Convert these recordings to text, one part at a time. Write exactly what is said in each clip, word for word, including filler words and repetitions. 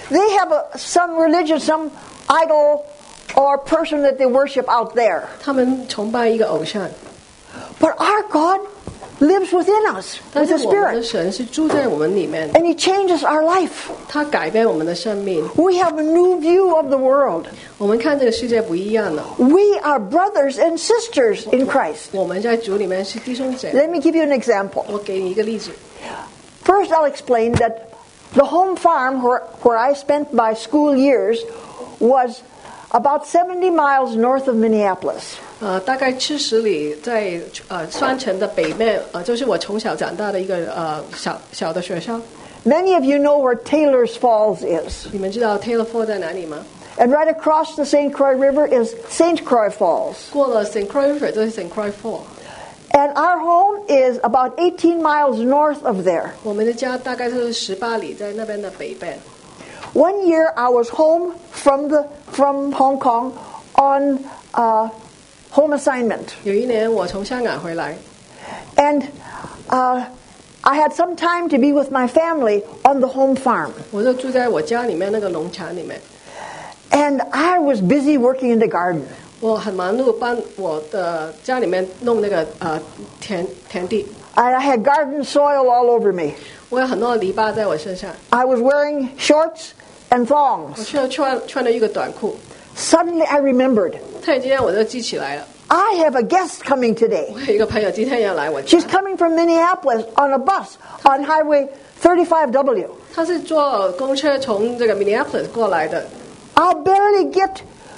They have a, some religion, some idol or person that they worship out there. 他们崇拜一个偶像。 But our God lives within us 但 with 是 the 我们的 Spirit. 神是住在我们里面， And He changes our life. 他改变我们的生命。 We have a new view of the world. 我们看这个世界不一样了。 We are brothers and sisters in Christ. 我们在主里面是弟兄姐妹。 Let me give you an example. 我给你一个例子。 First, I'll explain that the home farm where, where I spent my school years was about seventy miles north of Minneapolis. 呃，大概七十里在呃双城的北面，呃，就是我从小长大的一个呃小小的学校。 Many of you know where Taylor's Falls is. 你们知道 Taylor Falls 在哪里吗？ And right across the Saint Croix River is Saint Croix Falls. 过了 Saint Croix River 就是 Saint Croix Falls。 And our home is about eighteen miles north of there. 我们的家大概是十八里，在那边的北边。 One year I was home from the from Hong Kong on uh, home assignment. 有一年我从香港回来， And uh, I had some time to be with my family on the home farm. 我就住在我家里面那个农场里面。 And I was busy working in the garden. 我很忙碌，帮我的家里面弄那个呃田田地。 I, I had garden soil all over me. 我有很多篱笆在我身上， I was wearing shorts and 我 thongs. 却穿穿了一个短裤。 Suddenly I remembered, 突然之间我就记起来了， I have a guest coming today. 我有一个朋友今天要来我家 She's，coming from Minneapolis on a bus on Highway thirty-five W. 他是坐公车从这个 Minneapolis 过来的。 I'll barely get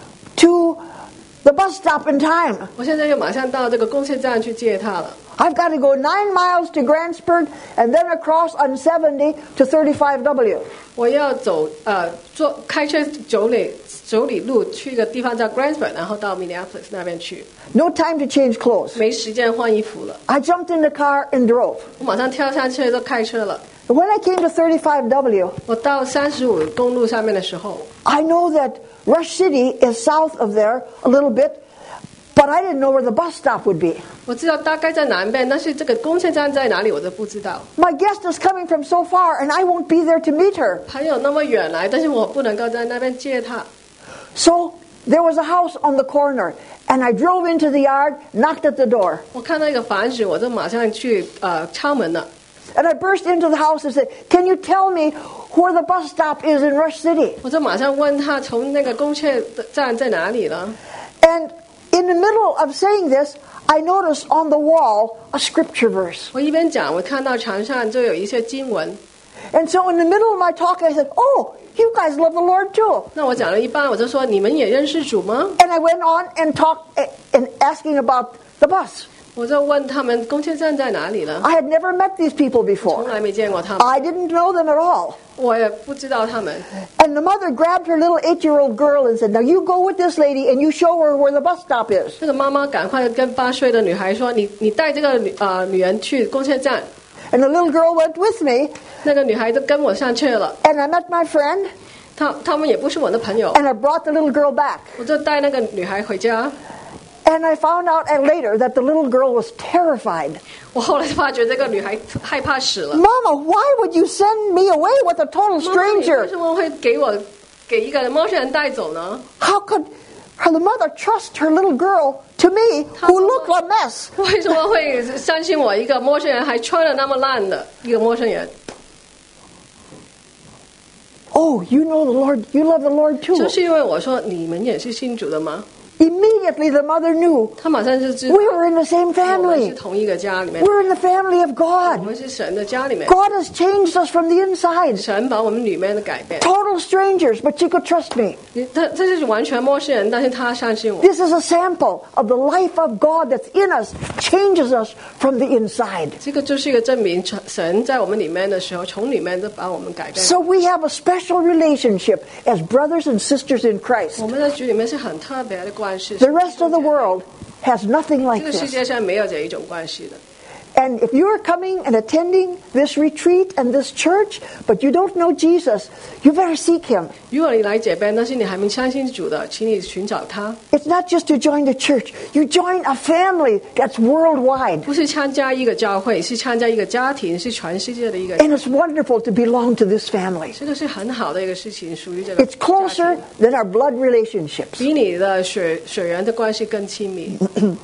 to the bus stop in time. 我现在又马上到这个公车站去接他了。 I've got to go nine miles to Grantsburg and then across on seventy to thirty-five W. 我要走呃坐开车九里九里路去一个地方叫 Grantsburg， 然后到 Minneapolis 那边去， No time to change clothes. 没时间换衣服了。 I jumped in the car and drove. 我马上跳上车就开车了。 When I came to thirty-five W, 我到三十五公路上面的时候， I know that Rush City is south of there a little bit, but I didn't know where the bus stop would be. 我知道大概在南边，但是这个公车站在哪里我都不知道。 My guest is coming from so far, and I won't be there to meet her. 朋友那么远来，但是我不能够在那边接他。 So there was a house on the corner, and I drove into the yard, knocked at the door, 我看到一个房子，我就马上去呃敲门了。 and I burst into the house and said, "Can you tell me where the bus stop is in Rush City?" 我就马上问他从那个公车站在哪里了。 And in the middle of saying this, I noticed on the wall a scripture verse. 我一边讲，我看到墙上就有一些经文。 And so in the middle of my talk, I said, "Oh, you guys love the Lord too." 那我讲了一半，我就说你们也认识主吗？ And I went on and talked eh, and asking about the bus. 我就问他们公车站在哪里了。 I had never met these people 从 before. 来没见过他们， I didn't know them at all. 我也不知道他们。 And the mother grabbed her little eight-year-old girl and said, "Now you go with this lady and you show her where the bus stop is." 那个妈妈赶快跟八岁的女孩说：“你你带这个女呃女人去公车站。 And the little girl went with me, ” 那个女孩就跟我上去了。 and I met my friend, 她他们也不是我的朋友， and I brought the little girl back. 我就带那个女孩回家。 And I found out and later that the little girl was terrified. 我后来发觉这个女孩害怕死了。 Mama, why would you send me away with a total 妈妈，你为 stranger? 什么会给我给一个陌生人带走呢？ How could her the mother trust her little girl to me who looked a mess? 为什么会相信我一个陌生人，还穿的那么烂的一个陌生人？ Oh, you know the Lord, you love the Lord too. 就是因为我说你们也是信主的吗？ Immediately the mother knew 他马上就知道 we were in the same 我们是 family. 同一个家里面， We're in the family of 我 God. 们是神的家里面， God has changed us from the inside. 神把我们里面的改变。 Total strangers, but she could trust me. 你他这就是完全陌生人，但是他相信我。 This is a sample of the life of God that's in us, changes us from the inside. 这个就是一个证明，神在我们里面的时候，从里面就把我们改变。 So we have a special relationship as brothers and sisters in Christ. 我们在主里面是很特别的关系。 The rest of the world has nothing 这 like 个世 this. 界上没有这一种关系的。 And if you're coming and attending this retreat and this church, but you don't know Jesus, you better seek him. 如果你来这边，但是你还没相信主的，请你寻找他。 It's not just to join the church. You join a family that's worldwide. 不是参加一个教会，是参加一个家庭，是全世界的一个。 And it's wonderful to belong to this family. 这个是很好的一个事情，属于这个 It's closer than our blood relationships. 比你的血血缘的关系更亲密。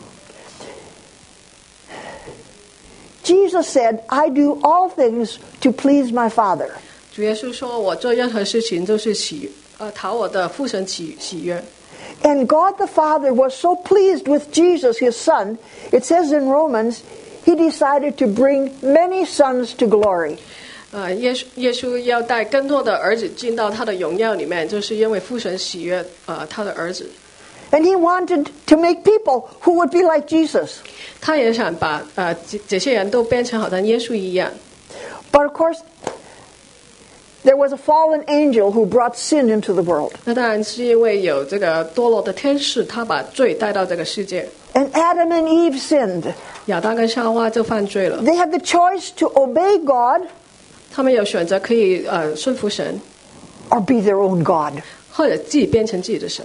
Jesus said, I do all things to please my Father. 主耶稣说：“我做任何事情都是喜呃讨我的父神喜喜悦。” And God the Father was so pleased with Jesus, his Son, it says in Romans, he decided to bring many sons to glory. 呃，耶稣耶稣要带更多的儿子进到他的荣耀里面，就是因为父神喜悦呃他的儿子。 And he wanted to make people who would be like Jesus. 他也想把呃这这些人都变成好像耶稣一样。 But of course, there was a fallen angel who brought sin into the world. 那当然是因为有这个堕落的天使，他把罪带到这个世界。 And Adam and Eve sinned. 亚当跟夏娃就犯罪了。 They had the choice to obey God 他们有选择可以呃顺服神， or be their own God. 或者自己变成自己的神。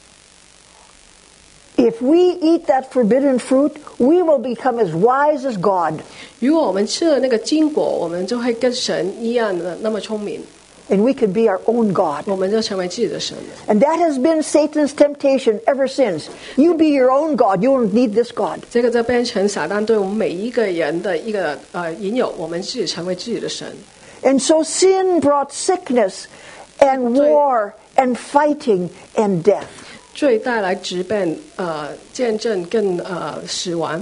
If we eat that forbidden fruit, we will become as wise as God. 如果我们吃了那个禁果，我们就会跟神一样的那么聪明， And we could be our own God. 我们就成为自己的神了。 And that has been Satan's temptation ever since. You be your own God. You don't need this God. 这个就变成撒旦对我们每一个人的一个呃引诱，我们自己成为自己的神。 And so sin brought sickness and war and fighting and death. 罪带来疾病、呃见证跟呃死亡。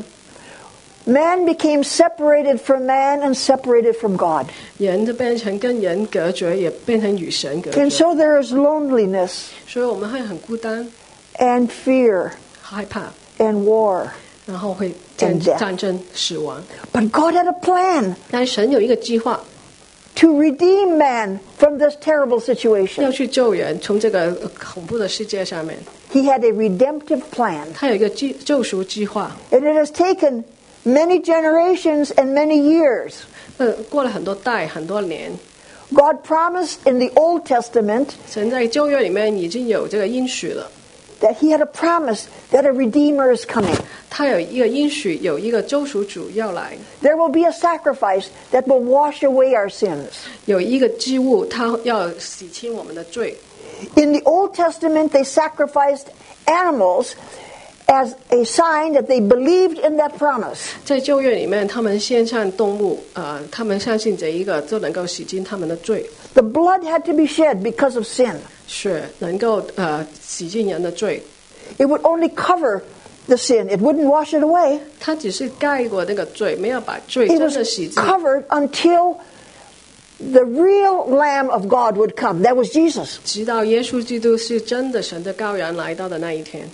Man became separated from man and separated from God. 人就变成跟人隔绝，也变成与神隔 And 绝。 so there is loneliness 所以我们会很孤单、 and fear 害怕， and war. 然后会战 And death. 战争、死亡。 But God had a plan 但神有一个计划， to redeem man from this terrible 要 situation. 去救人，从这个呃恐怖的世界上面， He had a redemptive plan. 他有一个救救赎计划。 And it has taken many generations and many years. 呃，过了很多代、很多年， God promised in the Old Testament 神在旧约里面已经有这个应许了。 that he had a promise that a Redeemer is coming. 他有一个应许，有一个救赎主要来， There will be a sacrifice that will wash away our sins. 有一个祭物，他要洗清我们的罪。 In the Old Testament, they sacrificed animals as a sign that they believed in that promise. 在旧约里面，他们献上动物，呃，他们相信这一个就能够洗净他们的罪， The blood had to be shed because of sin. 血能够呃洗净人的罪。 It would only cover the sin. It wouldn't wash it away. 他只是盖过那个罪，没有把罪 It 真 was 的洗净。 covered until the real Lamb of God would come. That was Jesus. 直到耶稣基督是真的神的羔羊来到的那一天，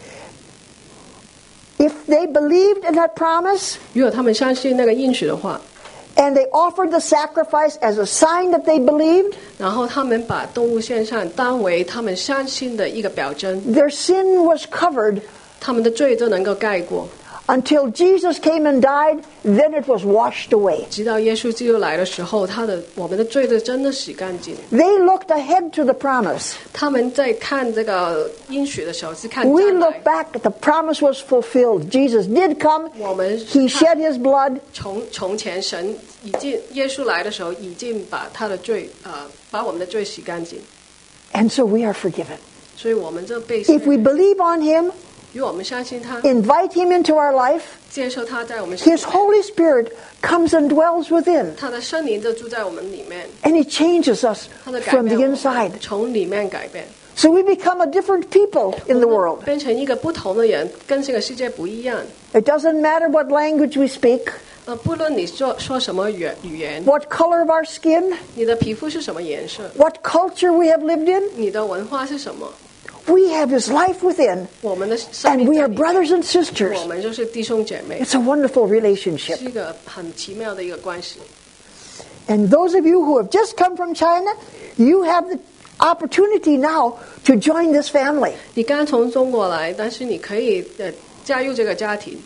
If they believed in that promise 如果他们相信那个应许的话， and they offered the sacrifice as a sign that they believed, 然后他们把动物献上，当为他们相信的一个表征， their sin was covered 他们的罪就能够盖过。 until Jesus came and died. Then it was washed away. 直到耶稣基督来的时候，他的我们的罪就真的洗干净。 They looked ahead to the promise. 他们在看这个应许的时候是看 We 将 look 来， back, the promise was fulfilled. Jesus did come. 我们 He shed his blood. 从从前神已经耶稣来的时候，已经把他的罪呃把我们的罪洗干净， And so we are forgiven. 所以我们就被 If we believe on him, 如果我们相信他， invite him into our life, 接受他在我们心里 his Holy Spirit comes and dwells within. 他的圣灵就住在我们里面， And he changes us 他的改 from 变 the 我们 inside. 从里面改变， So we become a different people in the world. 变成一个不同的人，跟这个世界不一样。 It doesn't matter what language we speak, 呃，不论你说说什么语语言， what color of our skin, 你的皮肤是什么颜色， what culture we have lived in. 你的文化是什么， We have his life within, 我们的生 and 命 we 在 are 里面 brothers and sisters. 我们就是弟兄姐妹， It's a wonderful relationship. 是一个很奇妙的一个关系。 And those of you who have just come from China, you have the opportunity now to join this family. 你刚从中国来，但是你可以呃加入这个家庭。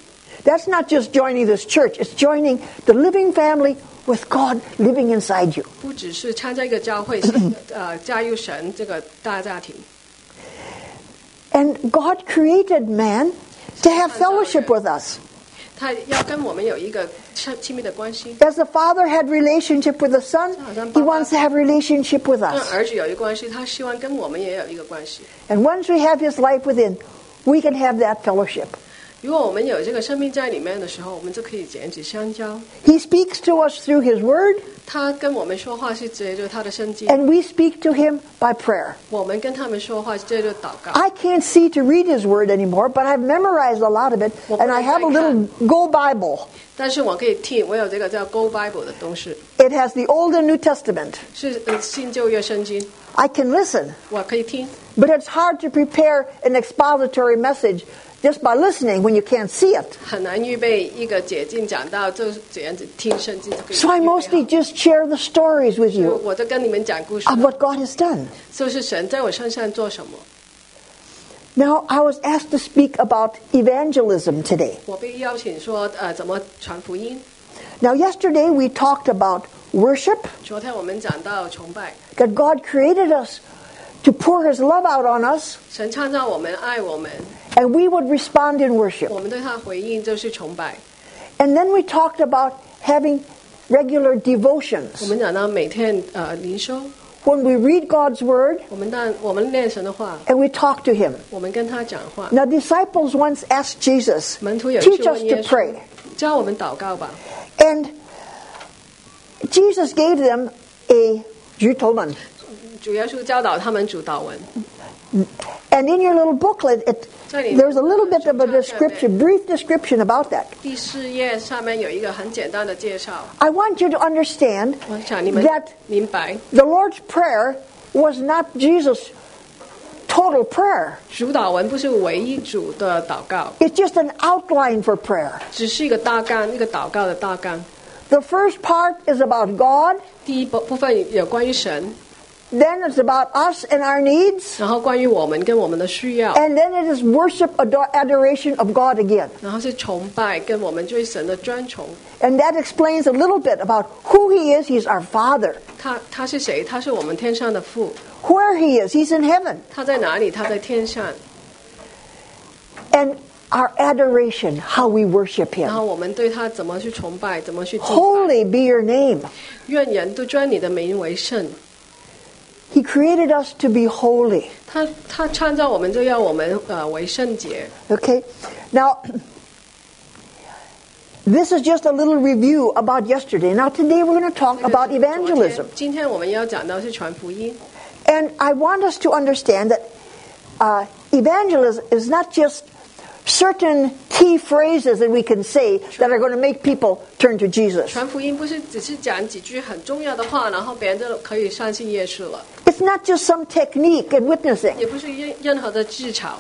That's not just joining this church. It's joining the living family with God living inside you. 不只是参加一个教会，呃，加入神这个大家庭。 And God created man to have fellowship with us. 他要跟我们有一个亲密的关系。 As the Father had relationship with the Son, He wants to have relationship with 跟 us. 儿子有一个关系，他希望跟我们也有一个关系。 And once we have His life within, we can have that fellowship. 如果我们有这个生命在里面的时候，我们就可以简直相交。 He speaks to us through His Word, 他跟我们说话是借着他的圣经， and we speak to Him by prayer. 我们跟他们说话是借着祷告。 I can't see to read His Word anymore, but I've memorized a lot of it, and I have a little Go Bible. 但是我可以听，我有这个叫 Go Bible 的东西， It has the Old and New Testament. 是呃新旧约圣经， I can listen, 我可以听。 but it's hard to prepare an expository message just by listening when you can't see it. 很难预备一个解经讲到，就是怎样子听圣经就可以预备好。 So I mostly just share the stories with 就 you 我就跟你们讲故事， of what God has done. 就是神在我身上做什么。 Now, I was asked to speak about evangelism today. 我被邀请说，呃，怎么传福音。 Now, yesterday we talked about worship, 昨天我们讲到崇拜， that God created us to pour His love out on us, 神创造我们，爱我们， and we would respond in worship. 我们对他回应就是崇拜。 And then we talked about having regular 我 devotions. 们讲到每天呃灵修， When we read God's Word 我们当我们念神的话， and we talk to Him. 我们跟他讲话。 Now, disciples once asked Jesus, 门徒有一 teach 次 us 问耶 to 稣 pray. 教我们祷告吧。 And Jesus gave them a Jutoman. 主耶稣教导他们主祷文， And in your little booklet, it, there's a little bit of a description, brief description about that. 第四页上面有一个很简单的介绍。 I want you to understand 我想你们 that 明白， the Lord's Prayer was not Jesus' total prayer. 主祷文不是唯一主的祷告， It's just an outline for prayer. 只是一个大纲，一个祷告的大纲。 The first part is about God, 第一部部分有关于神， then it's about us and our needs, 然后关于我们跟我们的需要， and then it is worship, ador- adoration of God again. 然后是崇拜跟我们对神的尊崇。 And that explains a little bit about who He is. He's our Father. 他他是谁？他是我们天上的父。 Where He is, He's in heaven. 他在哪里？他在天上。 And our adoration, how we worship 然 Him. 后我们对他怎么去崇拜，怎么去敬拜。 Holy be your name. 愿人都尊你的名为圣。 He created us to be holy. 他他创造我们就要我们呃为圣洁。 Okay? Now, this is just a little review about yesterday. Now, today we're going to talk about 这个是昨 evangelism. 天今天我们要讲到是传福音。 And I want us to understand that uh, evangelism is not just certain key phrases that we can say that are going to make people turn to Jesus. 传福音不是只是讲几句很重要的话，然后别人就可以相信耶稣了， It's not just some technique in witnessing. 也不是任任何的技巧。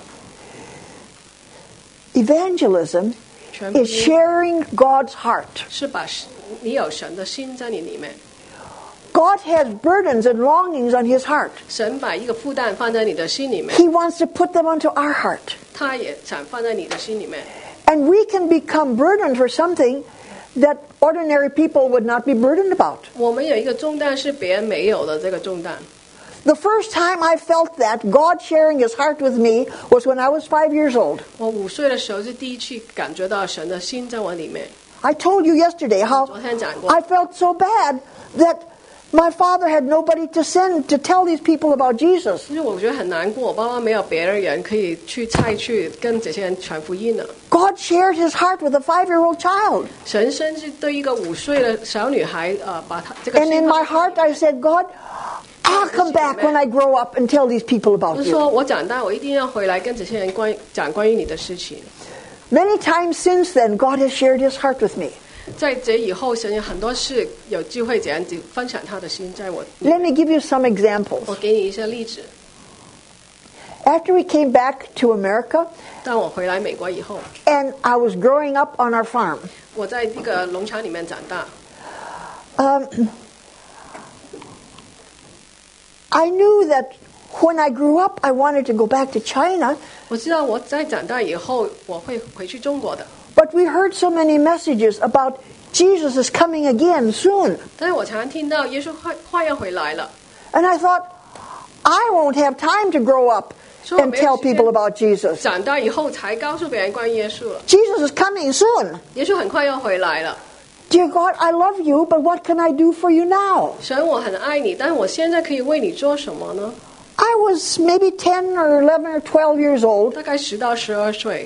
Evangelism 传福 is 音 sharing God's heart. 是把你有神的心在你里面， God has burdens and longings on His heart. 神把一个负担放在你的心里面， He wants to put them onto our heart. 他也想放在你的心里面。 And we can become burdened for something that ordinary people would not be burdened about. 我们有一个重担是别人没有的这个重担。 The first time I felt that, God sharing His heart with me, was when I was five years old. 我五岁的时候是第一次感觉到神的心在我里面。 I told you yesterday how 昨天讲过， I felt so bad that my father had nobody to send to tell these people about Jesus. 其实我觉得很难过，我爸妈没有别的人可以去再去跟这些人传福音了。 God shared His heart with a five-year-old child. 神甚至对一个五岁的小女孩，呃，把她这个 And 心 in my heart I said, God, I'll come back when I grow up and tell these people 我 about 是 you. 说我长大，我一定要回来跟这些人关讲关于你的事情。 Many times since then, God has shared His heart with me. 在这以后，神有很多事有机会这样子分享他的心，在我， Let me give you some examples. 我给你一些例子。 After we came back to America, 当我回来美国以后， and I was growing up on our farm, 我在这个农场里面长大， um, I knew that when I grew up, I wanted to go back to China, 我知道我在长大以后我会回去中国的， But we heard so many messages about Jesus is coming again soon. 但是我常常听到耶稣快快要回来了， And I thought, I won't have time to grow up and tell people about Jesus. 长大以后才告诉别人关于耶稣了。 Jesus is coming soon. 耶稣很快要回来了。 Dear God, I love you, but what can I do for you now? 神，我很爱你，但是我现在可以为你做什么呢？ I was maybe ten or eleven or twelve years old, 大概十到十二岁，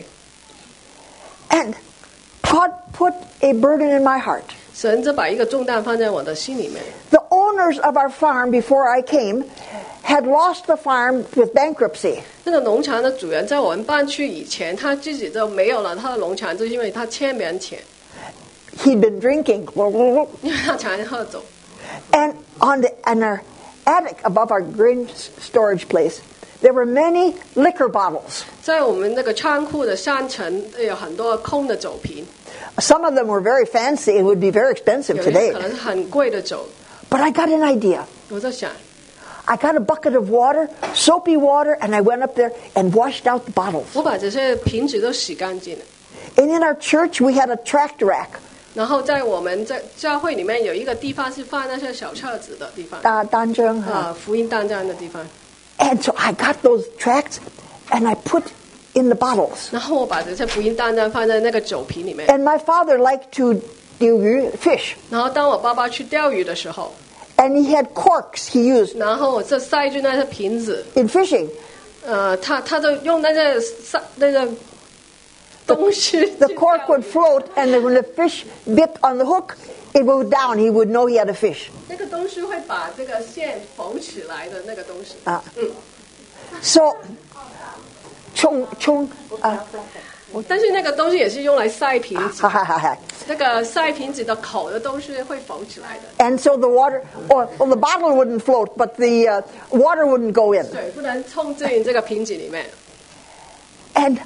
and God put a burden in my heart. 神就把一个重担放在我的心里面。 The owners of our farm before I came had lost the farm with bankruptcy. 那个农场的主人在我们搬去以前，他自己就没有了他的农场，就是因为他欠别人钱， He'd been drinking. 因为他常常喝酒。 And on the in our attic above our grain storage place, there were many liquor bottles. 在我们那个仓库的上层有很多空的酒瓶， Some of them were very fancy and would be very expensive 有些 today. 可能是很贵的酒。 But I got an idea. 我在想， I got a bucket of water, soapy water, and I went up there and washed out the bottles. 我把这些瓶子都洗干净了。 And in our church, we had a tract rack. 然后在我们在教会里面有一个地方是放那些小册子的地方， 大单张， 啊，福音单张的地方。 And so I got those tracts and I put in the bottles. 然后我把这些福音单张放在那个酒瓶里面。 And my father liked to do fish. 然后当我爸爸去钓鱼的时候， And he had corks he used 然后我就塞住那些瓶子， in fishing. 呃，他他就用那个塞那个东西 The cork would float, and then when the fish bit on the hook, it would go down. He would know he had a fish. 那个东西会把这个线缝起来的那个东西。 Uh, 嗯， so, chung, chung, uh, 但是那个东西也是用来塞瓶子 ha,，ha, ha, ha. 那个塞瓶子的口的东西会缝起来的， And so the water, or well, the bottle wouldn't float, but the uh, water wouldn't go in. 水不能冲进这个瓶子里面。 And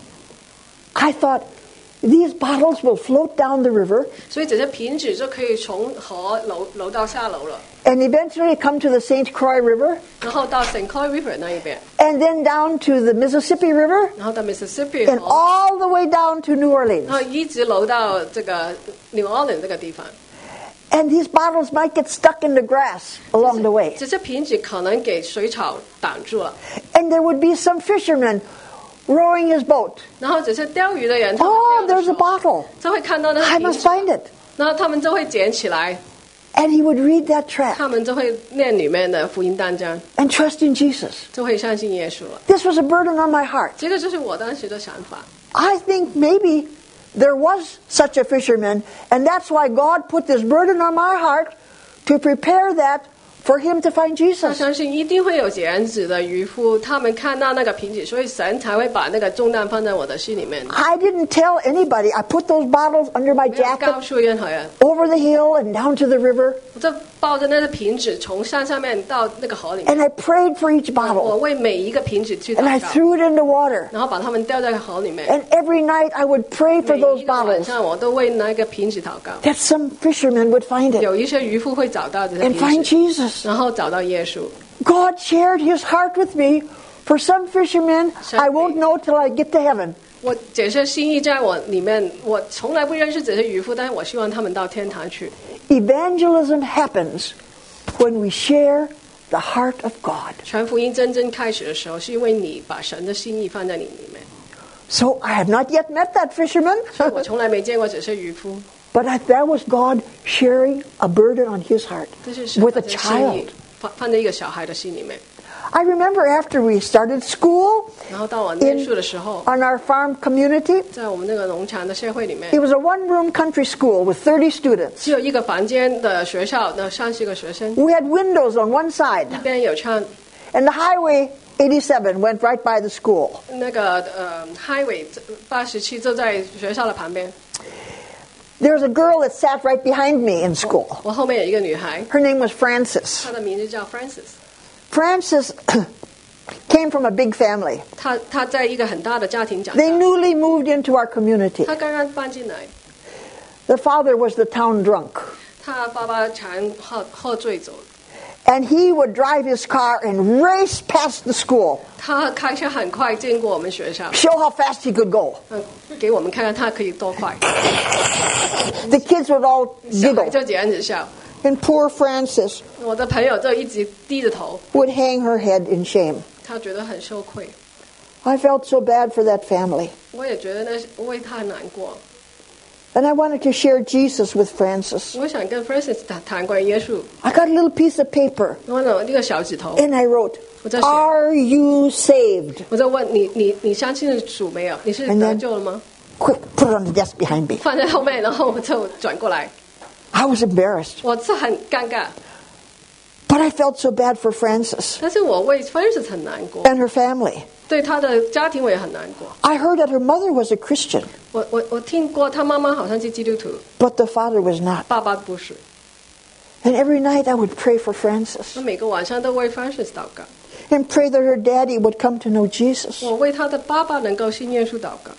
I thought, these bottles will float down the river 所以这些瓶子就可以从河流流到下流了， and eventually come to the Saint Croix River 然后到 Saint Croix River 那一边， and then down to the Mississippi River 然后到 Mississippi and 河， all the way down to New 然 Orleans. 后一直流到这个 New Orleans 这个地方。 And these bottles might get stuck in the grass along the way. 这些瓶子可能给水草挡住了， And there would be some fisherman rowing his boat. 然后这些钓鱼的人，他们 Oh, 钓的 there's 时 a 候 bottle. 就会看到那个 I 瓶 must 子， find it. 然后他们就会捡起来， And he would read that tract 他们就会念里面的福音单章， and trust in Jesus. 就会相信耶稣了。 This was a burden on my heart. 这个就是我当时的想法。 I think maybe there was such a fisherman, and that's why God put this burden on my heart to prepare that for him to find 我 Jesus. 相信一定会有这样子的渔夫，他们看到那个瓶子，所以神才会把那个重担放在我的心里面。 I didn't tell anybody. I put those bottles under my 没有告 jacket 诉任何人， over the hill and down to the river, 我就抱着那个瓶子从山上面到那个河里面， and I prayed for each 我 bottle, 为每一个瓶子去 and I 祷告， threw it into water. 然后把它们掉在河里面。 And every night I would pray for 每 those 一个晚 bottles 上我都为那个瓶子祷告， that some fisherman would find it 有一些渔夫会找到这些 and 瓶 find 子， Jesus. 然后找到耶稣。 God shared his heart with me. For some fishermen, I won't know till I get to heaven. 我这些心意在我里面，我从来不认识这些渔夫，但是我希望他们到天堂去。 Evangelism happens when we share the heart of God. 传福音真正开始的时候，是因为你把神的心意放在你里面。 So I have not yet met that fisherman, 我从来没见过这些渔夫， but I, that was God sharing a burden on his heart 这是神 with 把 a 这心意 child. 放放在一个小孩的心里面。 I remember after we started school 然后到我念 in, 书的时候， on our farm community, 在我们那个农场的社会里面 it，was a one-room country school with thirty students. 只有一个房间的学校，那三十个学生， We had windows on one side, 一边有唱 and the highway eighty-seven went right by the school. 那个呃 highway 八十七就在学校的旁边。 There was a girl that sat right behind me in school. 我后面有一个女孩， Her name was Frances. 她的名字叫 Francis， Frances came from a big family. 她她在一个很大的家庭长 They 大， newly moved into our community. 她刚刚搬进来， The father was the town drunk. 她爸爸常喝喝醉酒， And he would drive his car and race past the school. 他开车很快经过我们学校， Show how fast he could go. 嗯，给我们看看他可以多快。 The kids would all 小孩 giggle. 就这样子笑， And poor Frances 我的朋友就一直低着头， would hang her head in shame. 他觉得很羞愧。 I felt so bad for that family. 我也觉得那我为他难过。 And I wanted to share Jesus with Frances. 我想跟 Francis 谈谈关于耶稣， I got a little piece of paper 我有一个小指头， and I wrote, 我在写， Are you saved? 我在问你，你你相信主没有？你是 And 得 then- 救了吗？ Quick, put it on the desk behind me. 放在后面，然后我就转过来， I was embarrassed. 我是很尴尬， But I felt so bad for Frances 但是我为 Francis 很难过， and her family. 对他的家庭我也很难过。 I heard that her mother was a Christian, 我我我听过他妈妈好像是基督徒， but the father was not. 爸爸不是。 And every night I would pray for Frances 我每个晚上都为 Francis 祷告， and pray that her daddy would come to know Jesus. 我为他的爸爸能够信耶稣祷告，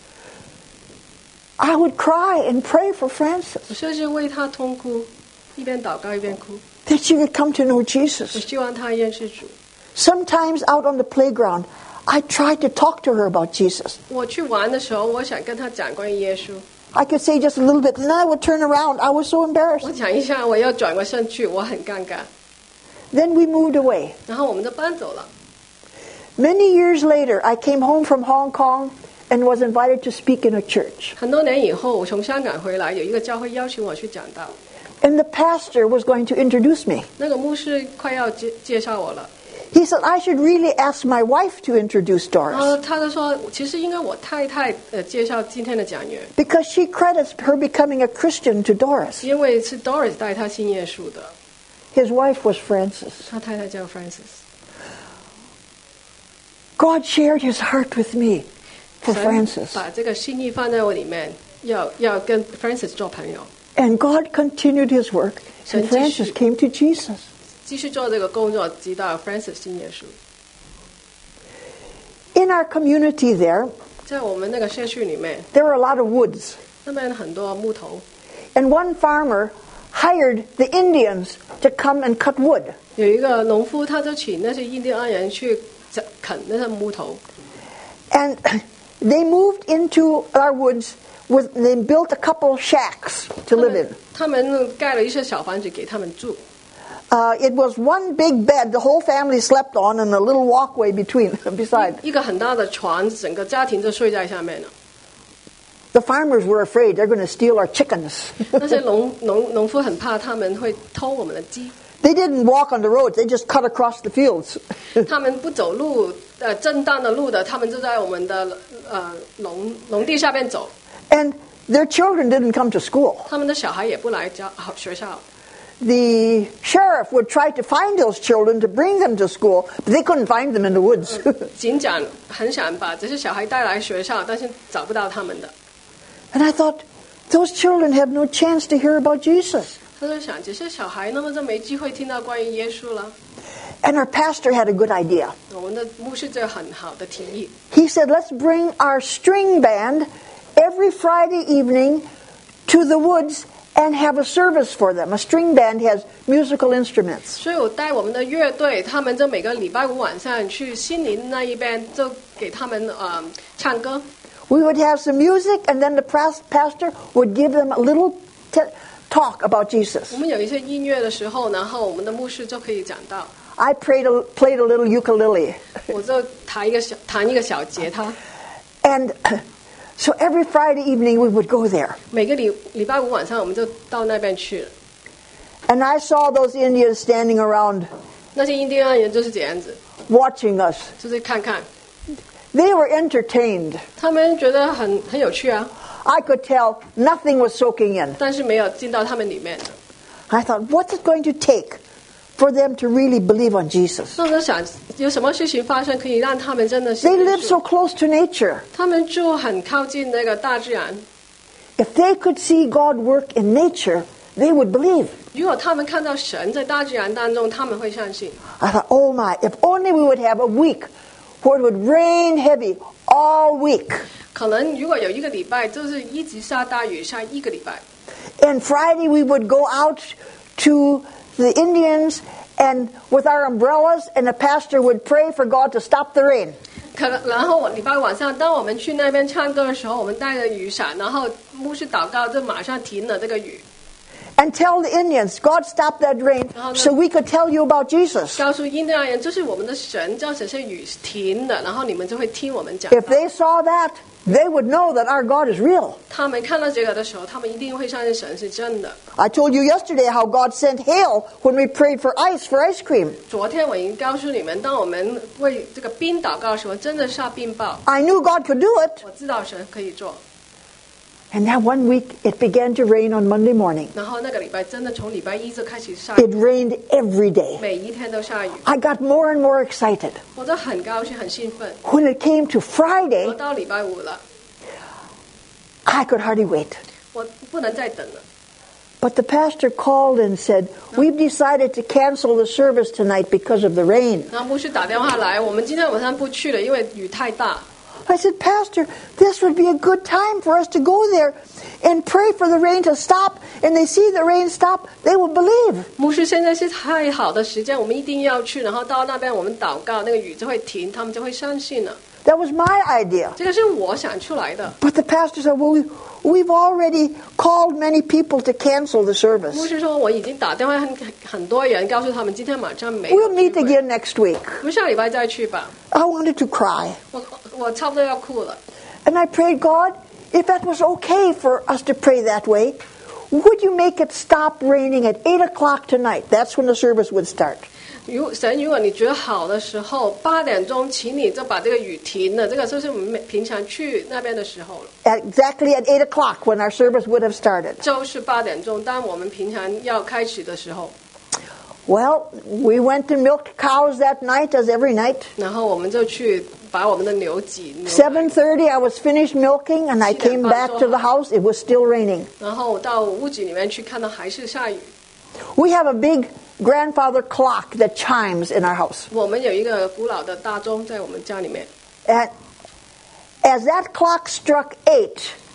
I would cry and pray for Frances 我甚至为他痛哭，一边祷告一边哭。 that she would come to know 我 Jesus. 希望他认识主。 Sometimes out on the playground, I tried to talk to her about Jesus. 我去玩的时候，我想跟他讲关于耶稣。 I could say just a little bit, and then I would turn around. I was so 我 embarrassed. 讲一下，我要转过身去，我很尴尬。 Then we moved away. 然后我们就搬走了。 Many years later, I came home from Hong Kong and was invited to speak in a church. 很多年以后，我从香港回来，有一个教会邀请我去讲道， And the pastor was going to introduce me. 那个牧师快要介介绍我了。 He said, I should really ask my wife to introduce 然后 Doris 他就说，其实应该我太太呃介绍今天的讲员， because she credits her becoming a Christian to Doris. 因为是 Doris 带他信耶稣的， His wife was Frances. 他太太叫 Francis。 God shared his heart with me for 神 Frances. 把这个心意放在我里面，要要跟 Francis 做朋友， And God continued his work, and 神继续。 Frances came to Jesus. 继续做这个工作，直到 Francis 信耶稣。 In our community there, 在我们那个社区里面， there are a lot of woods. 那边很多木头， And one farmer hired the Indians to come and cut wood. 有一个农夫，他就请那些印第安人去啃那些木头， And they moved into our woods with, they built a couple shacks to 他 live 们 in. 他们盖了一些小房子给他们住。 Uh, it was one big bed the whole family slept on and a little walkway between, beside. 一个很大的床，整个家庭都睡在下面了。 The farmers were afraid they're going to steal our chickens. 那些农农农夫很怕他们会偷我们的鸡， They didn't walk on the roads, they just cut across the fields. 他们不走路，呃，正当的路的，他们就在我们的呃农农地下边走。 And their children didn't come to school. 他们的小孩也不来教学校。 The sheriff would try to find those children to bring them to school, but they couldn't find them in the woods. 警长很想把这些小孩带来学校，但是找不到他们的。 And I thought, those children have no chance to hear about Jesus. 他就想，这些小孩那么就没机会听到关于耶稣了。 And our pastor had a good idea. 我们的牧师就很好的提议， He said, let's bring our string band every Friday evening to the woods and have a service for them. A string band has musical instruments. 所以我带我们的乐队，他们就每个礼拜五晚上去心灵那一边，就给他们呃唱歌。 We would have some music, and then the pras- pastor would give them a little t- talk about Jesus. 我们有一些音乐的时候，然后我们的牧师就可以讲到， I played a, played a little ukulele. 我就弹一个小弹一个小吉他。 And so every Friday evening we would go there. 每个礼礼拜五晚上，我们就到那边去了。 And I saw those Indians standing around 那些印第安人就是这样子， watching us. 就是看看， They were entertained. 他们觉得很很有趣啊， I could tell nothing was soaking in. 但是没有进到他们里面。 I thought, what's it going to take for them to really believe on Jesus? 那我就想，有什么事情发生可以让他们真的信 They 耶 live so 稣？ close to nature. 他们住很靠近那个大自然， If they could see God work in nature, they would believe. 如果他们看到神在大自然当中，他们会相信。 I thought, oh my, if only we would have a week where it would rain heavy all week. 可能如果有一个礼拜，就是一直下大雨，下一个礼拜。 And Friday we would go out to the Indians and with our umbrellas, and the pastor would pray for God to stop the rain. 可能，然后礼拜晚上，当我们去那边唱歌的时候，我们带着雨伞，然后牧师祷告，就马上停了这个雨。 And tell the Indians, God stop that rain, so we could tell you about Jesus. 告诉印第安人，这是我们的神，叫这些雨停了，然后你们就会听我们讲。 If they saw that, they would know that our God is real. 他们看到这个的时候，他们一定会相信神是真的。 I told you yesterday how God sent hail when we prayed for ice for ice cream. 昨天我已经告诉你们，当我们为这个冰祷告的时候，真的下冰雹。 I knew God could do it. 我知道神可以做。 And that one week, it began to rain on Monday morning. 然后那个礼拜真的从礼拜一就开始下雨。 It rained every day. 每一天都下雨。 I got more and more excited. 我都很高兴，很兴奋。 When it came to 我 Friday, 到礼拜五了， I could hardly wait. 我不能再等了。 But the pastor called and said, we've decided to cancel the service tonight because of the rain. 然后牧师打电话来，我们今天晚上不去了，因为雨太大。 I said, Pastor, this would be a good time for us to go there and pray for the rain to stop. And they see the rain stop, they will believe. 牧师，现在是太好的时间，我们一定要去，然后到那边我们祷告，那个雨就会停，他们就会相信了。 That was my idea. 这个是我想出来的。 But the pastor said, well, we, we've already called many people to cancel the 牧 service. 师说，我已经打电话很很多人，告诉他们今天晚上没有 We'll meet 聚会 again next week. 我们下礼拜再去吧。 I wanted to cry. 我我差不多要哭了。 And I prayed, God, if that was okay for us to pray that way, would you make it stop raining at eight o'clock tonight? That's when the service would start. 如神，如果你觉得好的时候，八点钟，请你就把这个雨停了。这个就是我们平常去那边的时候了。 At, exactly at eight o'clock when our service would have started. 就是八点钟，当我们平常要开始的时候。 Well, we went and milked cows that night, as every night. 然后我们就去把我们的牛挤。牛奶 seven thirty, I was finished milking, and I came back to the house. It was still raining. 然后我到屋子里面去，看到还是下雨。 We have a big grandfather clock that chimes in our house. 我们有一个古老的大钟在我们家里面。 And as that clock struck eight,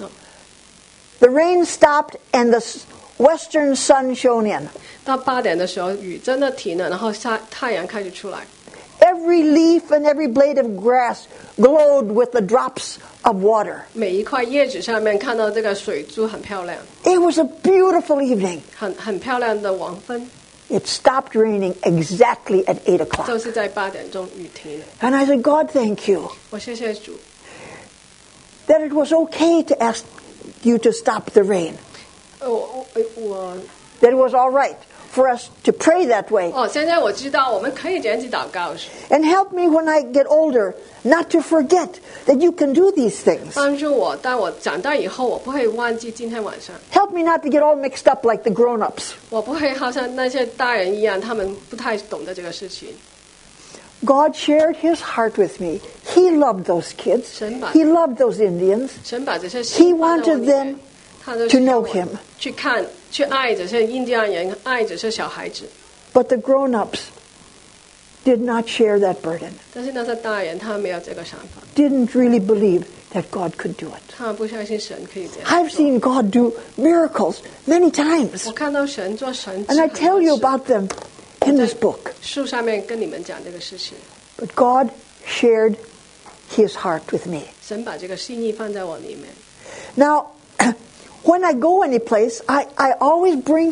the rain stopped and the s- western sun shone in. 到八点的时候，雨真的停了，然后下太阳开始出来。 Every leaf and every blade of grass glowed with the drops of water. 每一块叶子上面看到这个水珠很漂亮， It was a beautiful evening. 很很漂亮的黄昏， It stopped raining exactly at eight 就 o'clock. 是在八点钟雨停了。 And I said, God, thank you 我谢谢主， that it was okay to ask you to stop the rain. 呃我我我 That it was all right for us to pray that way. 哦，现在我知道我们可以这样子祷告。 And help me when I get older not to forget that you can do these things. 帮助我，当我长大以后，我不会忘记今天晚上， Help me not to get all mixed up like the grown-ups. 我不会好像那些大人一样，他们不太懂得这个事情。 God shared his heart with me. He loved those kids. He loved those Indians. 神把这些 He 心放在我 wanted 里面 them 他就 to 希望 know 我 him. 去看、去爱这些印第安人，爱这些小孩子。 But the grown-ups did not share that burden. 但是那些大人，他们没有这个想法， Didn't really believe that God could do it. 他们不相信神可以这样 I've 做。 seen God do miracles many times. 我看到神做神迹 And I 很多 tell you 次 about them in this book. 书上面跟你们讲这个事情。 But God shared his heart with me. 神把这个心意放在我里面。 Now, when I go any place, I, I always bring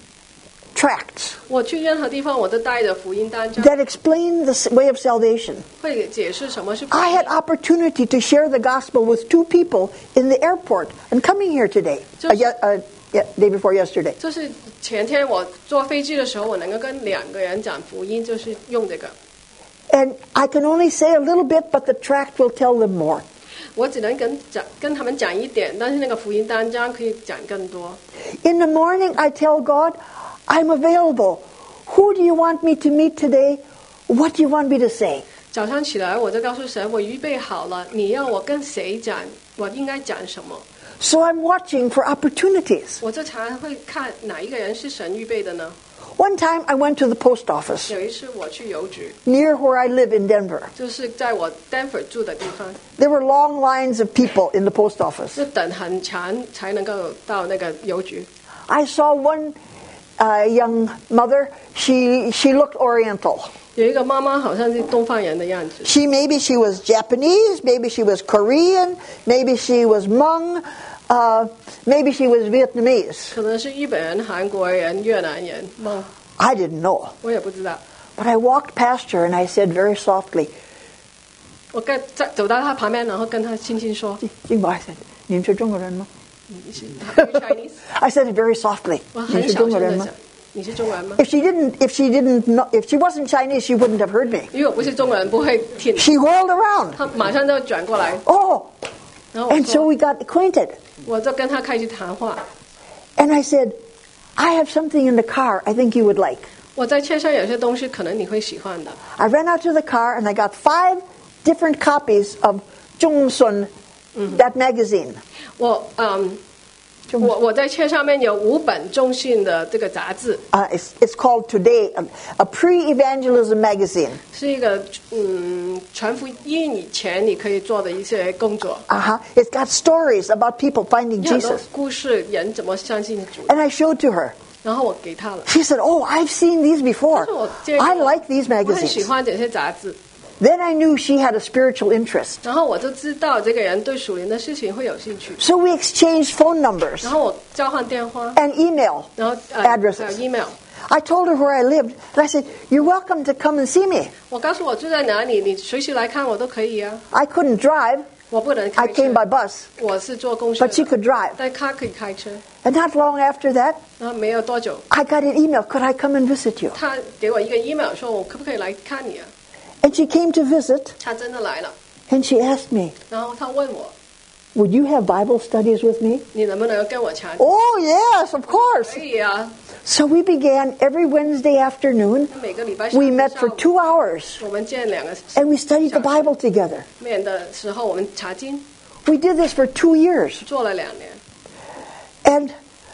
tracts 我去任何地方，我都带着福音单张， that explain the s- way of salvation. 会解释什么是福 I 音 had。opportunity to share the gospel with two people in the airport and coming here today, uh, ye- uh, yeah, day before yesterday. 就是前天我坐飞机的时候，我能够跟两个人讲福音，就是用这个。 And I can only say a little bit, but the tract will tell them more. 我只能跟讲跟他们讲一点，但是那个福音单张可以讲更多。 In the morning, I tell God, I'm available. Who do you want me to meet today? What do you want me to say? 早上起来我就告诉神，我预备好了，你要我跟谁讲，我应该讲什么。 So I'm watching for opportunities. 我就常常会看哪一个人是神预备的呢？ One time I went to the post office 有一次我去邮局， near where I live in Denver. 就是在我 Denver 住的地方， There were long lines of people in the post office. 就等很长才能够到那个邮局。 I saw one uh, young mother. She she looked Oriental. 有一个妈妈好像是东方人的样子， She maybe she was Japanese, maybe she was Korean, maybe she was Hmong, uh, maybe she was Vietnamese. 可能是日本人、韩国人、越南人，梦 I didn't know. 我也不知道。 But I walked past her and I said very softly, 我跟在走到他旁边，然后跟他轻轻说 Jingbo, I said, 你是中国人吗？ 你是 Are you Chinese？ I said it very softly. 我你很是中国人吗？ 小声的讲，你是中国人吗？ If she didn't, if she didn't know, if she wasn't Chinese, she wouldn't have heard me. 因为我不是中国人，不会听。 She whirled around. 他马上就转过来， Oh, 然后我 and so 说， we got acquainted. 我就跟他开始谈话。 And I said, I have something in the car I think you would like. 我在车上有些东西可能你会喜欢的。 I ran out to the car and I got five different copies of Zhongsun, that magazine. 我嗯，我我在车上面有五本中信的这个杂志， Uh, it's, it's called Today, a, a pre-evangelism magazine. 是一个嗯传福音以前你可以做的一些工作， Uh-huh. It's got stories about people finding 有很多 Jesus. 故事，人怎么相信主。 And I showed to her. 然后我给他了， She said, oh, I've seen these before. 但是我这个 I like these 我很喜 magazines. 欢这些杂志。 Then I knew she had a spiritual interest. 然后我就知道这个人对属灵的事情会有兴趣， So we exchanged phone numbers 然后我交换电话， and email 然后呃 addresses. 还有 email。 I told her where I lived, and I said, you're welcome to come and see me. 我告诉我住在哪里，你随时来看我都可以啊。 I couldn't drive. 我不能 I 开车 came by bus, 我是坐公车 but she 的， could drive. 但他可以开车。 And not long after that, 然后没有多久， I got an email, could I come and visit you? 他给我一个 email 说，我可不可以来看你啊？ And she came to visit, 他真的来了， and she asked me, 然后他问我， would you have Bible studies with me? 你能不能跟我查？ Oh, yes, of course. 可以啊， So we began every Wednesday afternoon. 每个礼拜上 We 午 met 下 for 午 two hours, 我们见两个 and we studied the Bible together. 面的时候，我们查经 We did this for two years. 做了两年。 And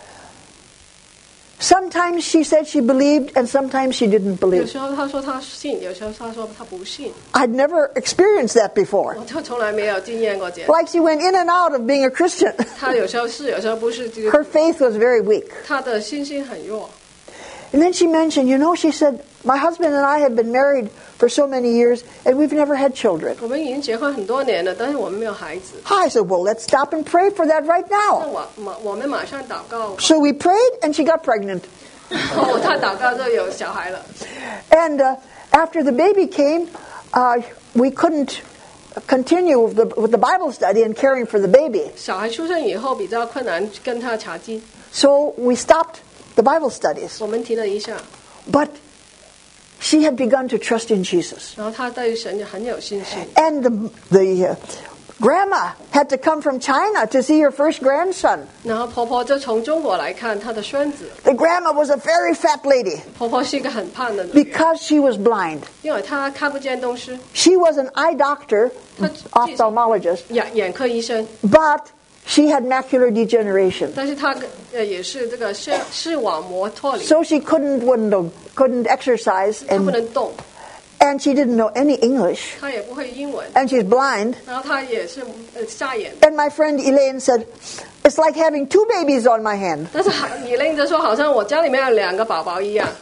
sometimes she said she believed, and sometimes she didn't 有 believe. 时候他说他信，有时候他说他不信， I'd never experienced that before. 我就从来没有经验过这。 Like she went in and out of being a Christian. 他有时候是，有时候不是，这个 Her faith was very weak. 他的信心很弱。 And then she mentioned, you know, she said, my husband and I have been married for so many years, and we've never had children. 我们已经结婚很多年了，但是我们没有孩子。 I said, well, let's stop and pray for that right 那 now. 我马我们马上祷告， So we prayed, and she got pregnant. 哦，他祷告就有小孩了。 And uh, after the baby came, uh, we couldn't continue with the, with the Bible study and caring for the baby. 小孩出生以后比较困难跟他查经， So we stopped the Bible studies. 我们停了一下， But she had begun to trust in Jesus. 然后他对神很有信心。 And the, the uh, grandma had to come from China to see her first grandson. 然后婆婆就从中国来看她的孙子， The grandma was a very fat lady 婆婆是一个很胖的女人， because she was blind. 因为她看不见东西， She was an eye doctor, 她 ophthalmologist, 眼眼科医生， but she had macular degeneration. 但是她呃也是这个视视网膜脱离， So she couldn't wouldn't, couldn't exercise 她不 and, 能动， and she didn't know any English. 她也不会英文， And she's blind. 然后她也是呃瞎眼。 And my friend Elaine said, it's like having two babies on my hand. 但是你拎着说，好像我家里面有两个宝宝一样。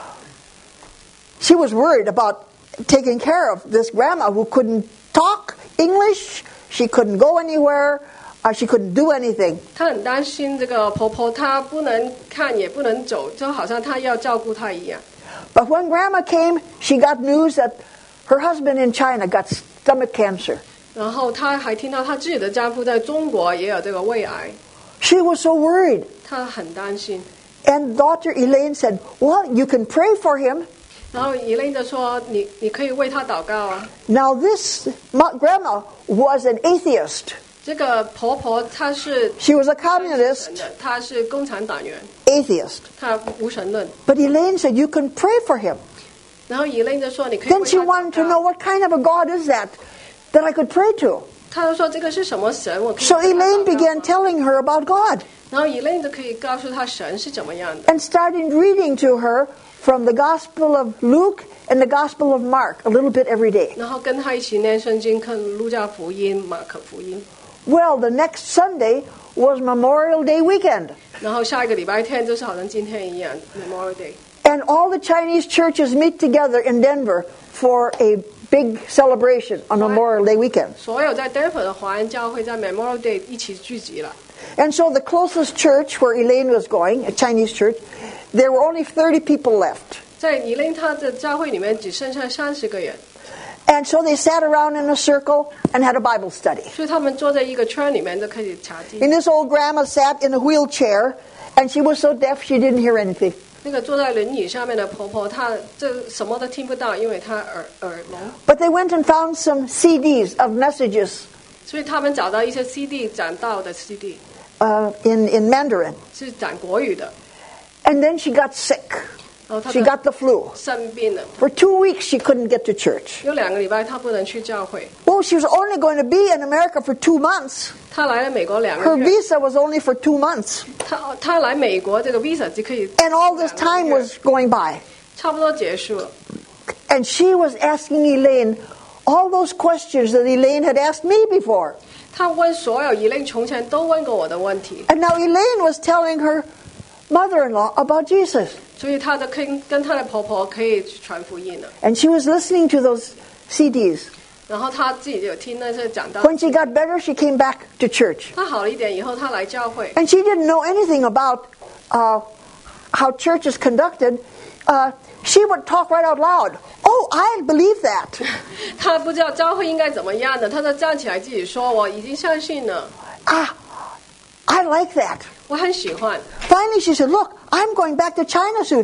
She was worried about taking care of this grandma who couldn't talk English. She couldn't go anywhere. Uh, she couldn't do anything. 她很担心这个婆婆，她不能看也不能走，就好像她要照顾她一样。 But when grandma came, she got news that her husband in China got stomach cancer. 然后她还听到她自己的丈夫在中国也有这个胃癌， She was so worried. 她很担心。 And Doctor Elaine said, well, you can pray for him. 然后伊琳就说：“你你可以为他祷告啊。 Now this ma- grandma was an atheist. ” 这个婆婆她是 She was a 神 communist 的，她是共产党员， atheist. 她无神论。 But Elaine said, you can pray for him. 然后伊琳就说：“你可以为 Then 他 she 祷 wanted to 告。 know what kind of a God is that that I could pray to. ” 她就说：“这个是什么神？我可以 So 为他 Elaine 祷告 began 吗 telling her about God 然后伊琳就可以告诉她神是怎么样的， and started reading to her from the Gospel of Luke and the Gospel of Mark a little bit every day. 然后跟她一起念圣经，看路加福音、马可福音。 Well, the next Sunday, was Memorial Day weekend. 然后下一个礼拜天就是好像今天一样 Memorial Day， And all the Chinese churches meet together in Denver for a big celebration on Memorial Day weekend. 所有在 Denver 的华人教会在 Memorial Day 一起聚集了。 And so the closest church where Elaine was going, a Chinese church, there were only thirty people left. 在以琳他的教会里面只剩下三十个人， And so they sat around in a circle and had a Bible study. 所以他们坐在一个圈里面就开始查经。 And this old grandma sat in a wheelchair, and she was so deaf she didn't hear anything. 那个坐在轮椅上面的婆婆，她这什么都听不到，因为她耳耳聋。 But they went and found some C Ds of messages 所以他们找到一些 C D 讲道的 C D， uh, in, in Mandarin. 是讲国语的。 And then she got sick. 然后她 She got the flu. 生病了， For two weeks she couldn't get to church. 有两个礼拜她不能去教会。 Well, she was only going to be in America for two months. 她来了美国两 Her 个月， visa was only for two months. 她她来美国这个 visa 只可以 And all this time was going by. 差不多结束了。 And she was asking Elaine all those questions that Elaine had asked me before. 她问所有以琳从前都问过我的问题， And now Elaine was telling her mother-in-law about Jesus. 所以她的跟跟她的婆婆可以传福音了。 And she was listening to those C Ds. 然后她自己就有听那些讲道。 When she got better, she came back to church. 她好了一点以后，她来教会， And she didn't know anything about uh, how church is conducted. Uh, she would talk right out loud. Oh, I believe that. 她不知道教会应该怎么样的，她就站起来自己说：“我已经相信了， Ah, I like that. 我很喜欢。 Finally, she said, look, I'm going back to China soon.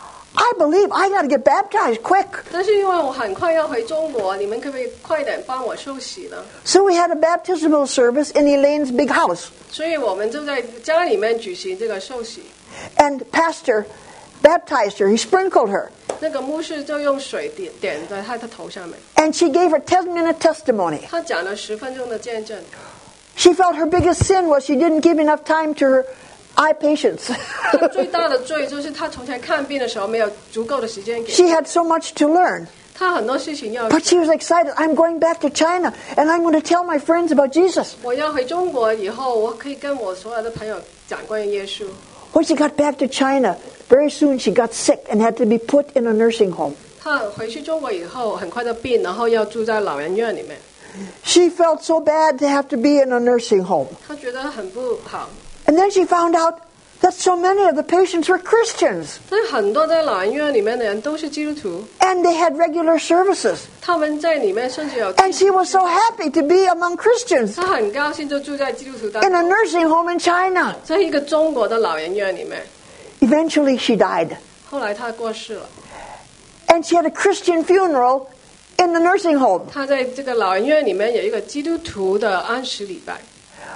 I believe I got to get baptized quick. ” 但是因为我很快要回中国，你们可不可以快点帮我受洗呢？ So we had a baptismal service in Elaine's big house. 所以我们就在家里面举行这个受洗。 And pastor baptized her. He sprinkled her. 那个牧师就用水点点在她的头上面， And she gave her ten-minute testimony. 他讲了十分钟的见证。 She felt her biggest sin was she didn't give enough time to her eye patients. 他最大的罪就是他从前看病的时候没有足够的时间给 She had so much to learn. 他很多事情要 But she was excited. I'm going back to China, and I'm going to tell my friends about Jesus. 我要回中国以后，我可以跟我所有的朋友讲关于耶稣。 When she got back to China, very soon she got sick and had to be put in a nursing home. 他回去中国以后，很快就病，然后要住在老人院里面。 She felt so bad to have to be in a nursing home. 他觉得很不好。 And then she found out that so many of the patients were Christians, 但是很多在老人院里面的人都是基督徒， and they had regular services. 他们在里面甚至有。 And she was so happy to be among Christians 他很高兴就住在基督徒当 in a 中， nursing home in China. 在一个中国的老人院里面。 Eventually she died. 后来他过世了， And she had a Christian funeral in the nursing home. 他在这个老人院里面有一个基督徒的安息礼拜。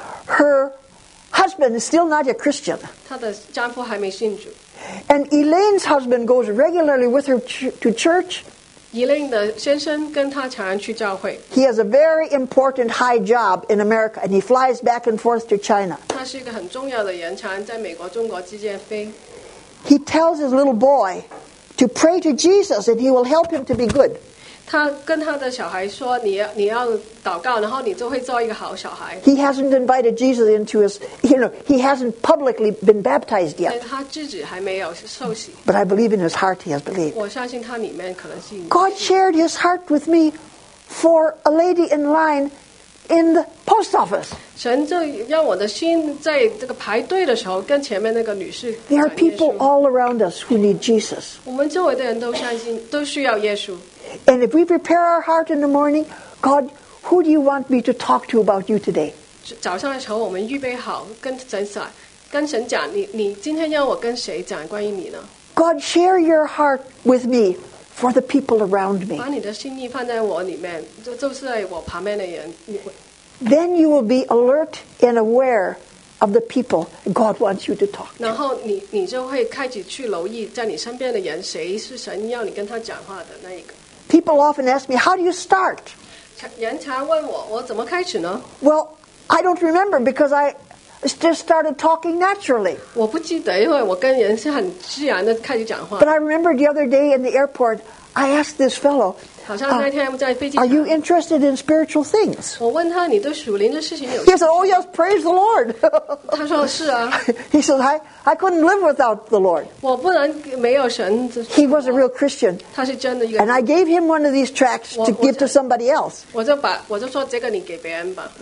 Her husband is still not a Christian. 她的丈夫还没信主。 And Elaine's husband goes regularly with her ch- to church. 伊琳的先生跟她常常去教会， He has a very important high job in America, and he flies back and forth to China. 他是一个很重要的人，常常在美国、中国之间飞。 He tells his little boy to pray to Jesus, and he will help him to be good. 他跟他的小孩说：“你要你要祷告，然后你就会做一个好小孩。 He hasn't invited Jesus into his, you know, he hasn't publicly been baptized ” 但 yet. 他自己还没有受洗， But I believe in his heart he has believed. 我相信他里面可能是 God shared his heart with me for a lady in line in the post office. 神就让我的心在这个排队的时候，跟前面那个女士 There are 讲耶 people 稣。 all around us who need Jesus. 我们周围的人都相信，都需要耶稣。 And if we prepare our heart in the morning, God, who do you want me to talk to about you today? 早上的时候，我们预备好跟神讲，跟神讲，你你今天要我跟谁讲关于你呢？ God, share your heart with me for the people around me. 把你的心意放在我里面，就就是在我旁边的人。你 Then you will be alert and aware of the people God wants you to talk to. 然后你你就会开始去留意在你身边的人，谁是神要你跟他讲话的那一个。 People often ask me, how do you start? 人常问我，我怎么开始呢？ Well, I don't remember because I just started talking naturally. 我不记得，因为我跟人是很自然的开始讲话 But。I remember the other day in the airport, I asked this fellow, 好像那天在飞机 Are 场， you interested in spiritual things? 我问他你对属灵的事情有 He said, oh yes, praise the Lord. 他说是啊， He said, I, I couldn't live without the Lord. 我不能没有神。 He was a real Christian. 他是真的一个 And I gave him one of these tracts to give to somebody else. 我就把我就说这个你给别人吧。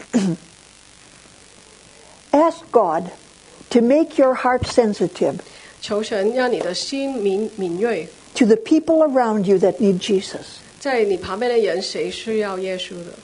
Ask God to make your heart sensitive 求神让你的心敏敏锐， to the people around you that need Jesus. 在你旁边的人谁需要耶稣的，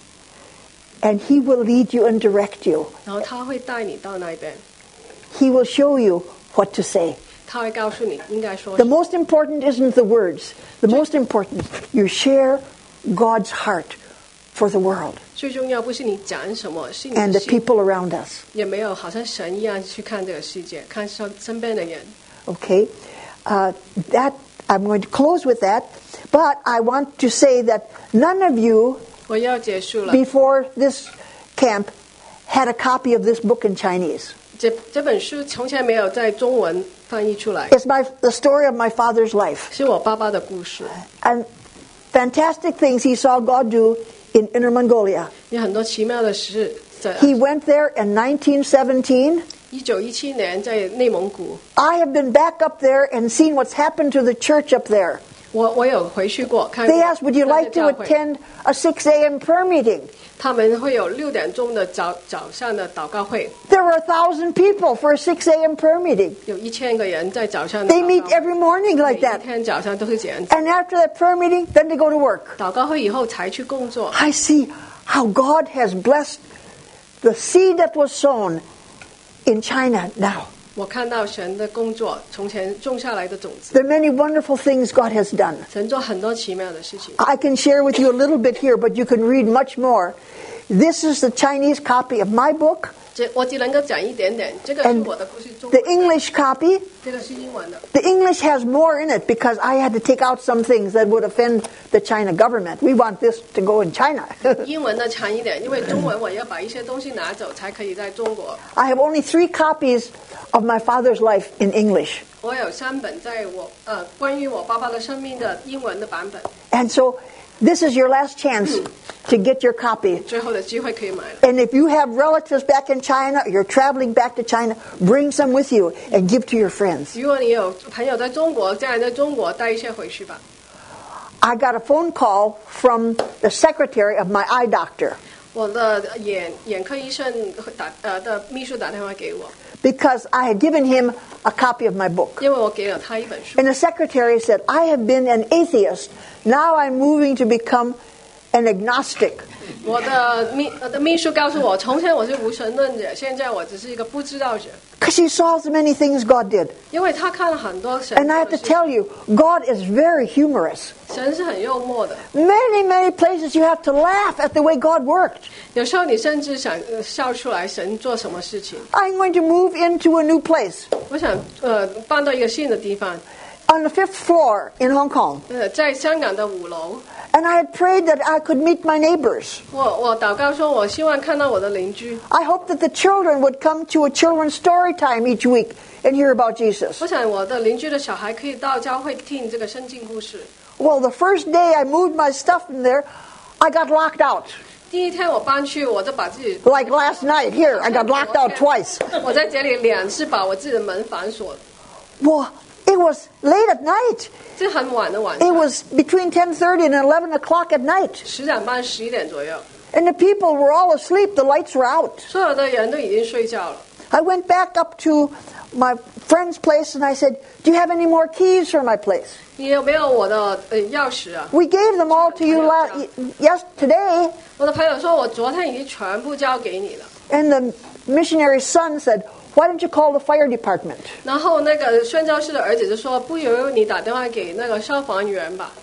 And He will lead you and direct you. 然后他会带你到那边， He will show you what to say. 他会告诉你应该说 The 什么。 most important isn't the words. The most important, you share God's heart for the world 最重要不是你讲什么，是你 and 的 the 心， people around us. 也没有好像神一样去看这个世界，看身身边的人。 Okay? Uh, that I'm going to close with that. But I want to say that none of you 我要结束了， before this camp had a copy of this book in Chinese. 这这本书从前没有在中文翻译出来， It's my the story of my father's life 是我爸爸的故事， and fantastic things he saw God do in Inner Mongolia. 有很多奇妙的事。在 He went there in nineteen seventeen. 一九一七年在内蒙古， I have been back up there and seen what's happened to the church up there. 我我有回去过看过 They asked, would you 那 like 个 to 教会， attend a six a.m. prayer meeting? 他们会有六点钟的早早上的祷告会， There were a thousand people for a six a.m. prayer meeting. 有一千个人在早上的 They 祷 meet 告 every morning 每 like 一 that. 天早上都是这样子。 And after that prayer meeting, then they go to work. 祷告会以后才去工作， I see how God has blessed the seed that was sown in China now. 我看到神的工作，从前种下来的种子， There are many wonderful things God has done. 神做很多奇妙的事情。 I can share with you a little bit here, but you can read much more. This is the Chinese copy of my book. 这我只能够讲一点点，这个是 And 我的故事中 the 文的， English copy, 这个是英文的。 the English has more in it because I had to take out some things that would offend the China government. We want this to go in China. 英文的长一点，因为中文我要把一些东西拿走，才可以在中国。 I have only three copies of my father's life in English. 我有三本在我呃关于我爸爸的生命的英文的版本， And so this is your last chance to get your copy. 最后的机会可以买了。 And if you have relatives back in China, or you're traveling back to China, bring some with you and give to your friends. 如果你有朋友在中国，家人在中国，带一些回去吧。 I got a phone call from the secretary of my eye doctor 我的眼眼科医生打呃的秘书打电话给我， because I had given him a copy of my book. 因为我给了他一本书。 And the secretary said, I have been an atheist. Now I'm moving to become an agnostic. 我的秘我的秘书告诉我，从前我是无神论者，现在我只是一个不知道者， Because he saw so many things God did. 因为他看了很多神 And I have 做 to 的事 tell you, God is very humorous. 神是很幽默的。 Many, many places you have to laugh at the way God worked. 有时候你甚至想、呃、笑出来，神做什么事情。 I'm going to move into a new place 我想呃搬到一个新的地方， on the fifth floor in Hong Kong. 呃在香港的五楼。 And I had prayed that I could meet my neighbors. 我我祷告说，我希望看到我的邻居。 I hoped that the children would come to a children's story time each week and hear about Jesus. 我想我的邻居的小孩可以到教会听这个圣经故事。 Well, the first day I moved my stuff in there, I got locked out. 第一天我搬去，我就把自己 Like last night here, I got locked out twice. 我在这里两次把我自己的门反锁， Well, it was late at night. 这很晚的晚 It 上， was between ten thirty and eleven o'clock at night. 十点半十一点左右， And the people were all asleep. The lights were out. 所有的人都已经睡觉了。 I went back up to my friend's place and I said, do you have any more keys for my place? 你有没有我的呃钥匙啊？ We gave them all to you la- yes, today. 我的朋友说，我昨天已经全部交给你了。 And the missionary's son said, why don't you call the fire department? 然后那个宣教士的儿子就说，不如你打电话给那个消防员吧。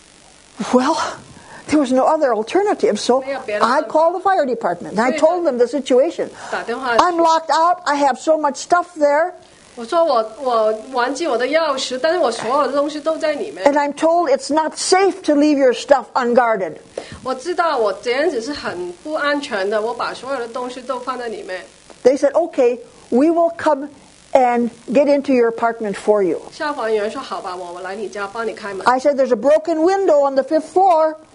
Well, there was no other alternative, so I called the fire department. And I told them the situation. 打电话， I'm locked out. I have so much stuff there. 我说我我忘记我的钥匙，但是我所有的东西都在里面。 And I'm told it's not safe to leave your stuff unguarded. 我知道我这样子是很不安全的，我把所有的东西都放在里面。 They said, okay, we will come and get into your apartment for you. 消防员说好吧，我我来你家帮你开门。 I said, there's a broken window on the fifth floor.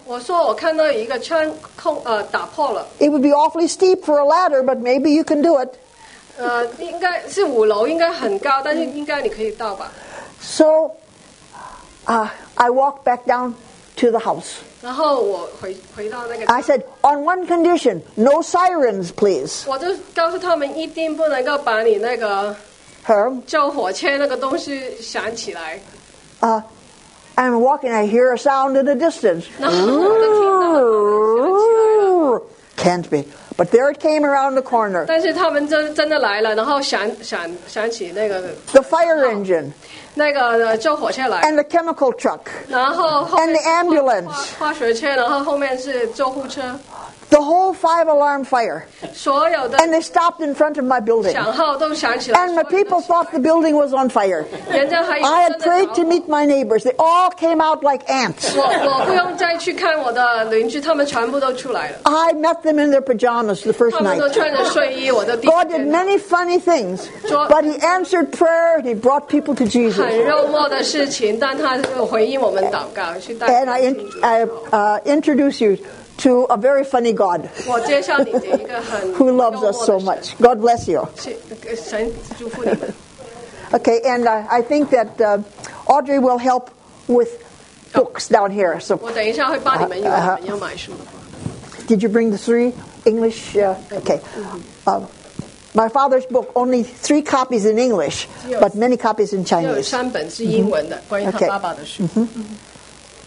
我说我看到有一个圈空呃打破了， It would be awfully steep for a ladder, but maybe you can do it. 呃，应该是五楼，应该很高，但是应该你可以到吧。 So uh, I walked back down to the house. 然后我回回到那个， I said, on one condition, no sirens, please. 我就告诉他们一定不能够把你那个 Her, 救火车那个东西响起来。 uh, I'm walking, I hear a sound in the distance. 然后我就听到响起来了， Can't be. But there it came around the corner. 但是他们真真的来了，然后响响响起那个 The fire engine 那个救火车来， and the chemical truck 然后后 and 面 the 是 ambulance. 化化学车，然后后面是救护车， The whole five-alarm fire. 所有的 And they stopped in front of my building. 响号都响起来。 And my people thought the building was on fire. 人家还 I 真 had 的 prayed 着 to 火 meet my neighbors. They all came out like ants. 我我不用再去看我的邻居，他们全部都出来了， I met them in their pajamas the first 他们都 night. 穿着睡衣，我的第一 God did 天 many funny things, but He answered prayer and He brought people to 很 Jesus. 肉末的事情，但他回应我们祷告，去带 And I, 领 in, 主。 I uh, introduce you to a very funny God 我介绍你给一个很 who loves us so 幽默的 much. God bless you. 神，是神祝福你们。 Okay, and uh, I think that uh, Audrey will help with books down here. So, 我等一下会帮你们，如果你们要买书的话。 did you bring the three English? Uh, okay. Uh, my father's book, only three copies in English, but many copies in 只有 Chinese. 三本是英文的，关于他 Okay. 爸爸的书。 Mhm.